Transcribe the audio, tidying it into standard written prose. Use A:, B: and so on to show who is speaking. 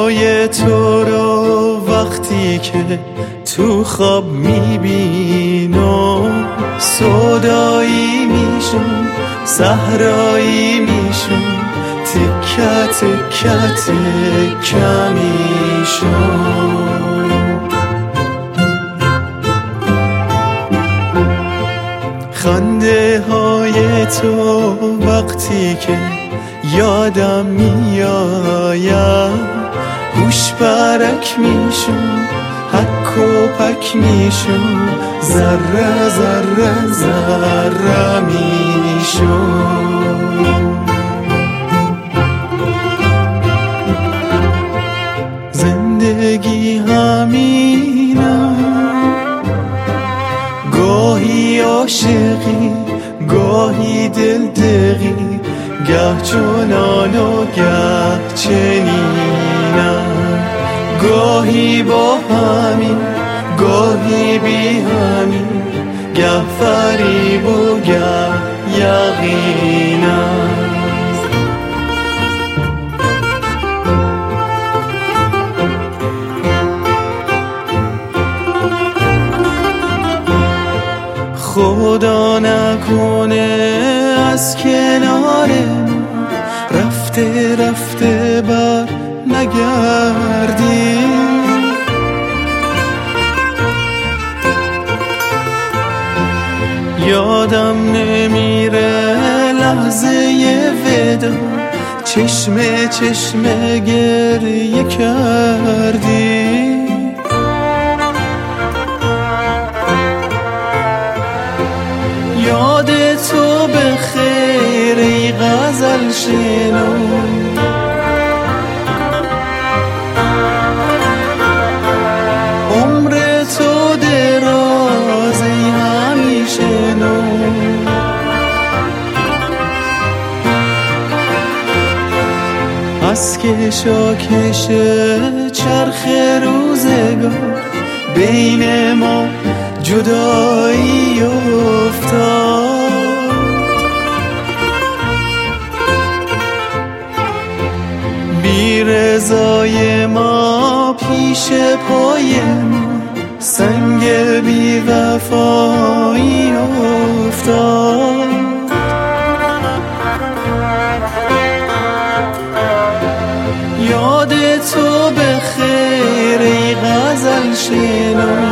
A: های تو رو وقتی که تو خواب میبینم، سودایی میشم، صحرایی میشم، تکه تکه تکه میشم. خنده های تو وقتی که یادم میآید، هوش پرک میشم، حک و پک میشم، ذره ذره ذره میشم. زندگی همینه، گاهی عاشقی، گاهی دلدغی، گه چنان و گه چنینم، گاهی با همین، گاهی بی همین، گه فریب و گه یقینم. خدا نکنه از کنار ما رفته رفته بر نگردی، یادم نمیره لحظه ودا، چشم چشم گریه کردی. یاد تو به خیر ای غزل شنو، عمر تو دراز ای همیشه نو. از کشاکش چرخ روزگار بین ما جدایی افتاد، بی رضای ما پیش پای ما سنگ بی وفایی افتاد. یاد تو به خیر ای غزل شنو،